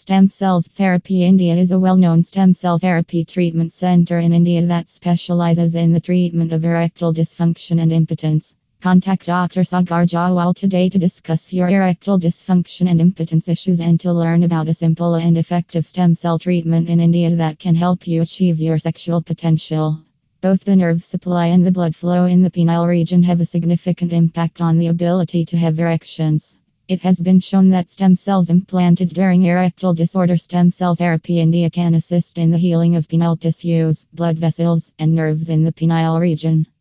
Stem Cells Therapy India is a well-known stem cell therapy treatment center in India that specializes in the treatment of erectile dysfunction and impotence. Contact Dr. Sagar Jawal today to discuss your erectile dysfunction and impotence issues and to learn about a simple and effective stem cell treatment in India that can help you achieve your sexual potential. Both the nerve supply and the blood flow in the penile region have a significant impact on the ability to have erections. It has been shown that stem cells implanted during erectile disorder stem cell therapy India can assist in the healing of penile tissues, blood vessels, and nerves in the penile region.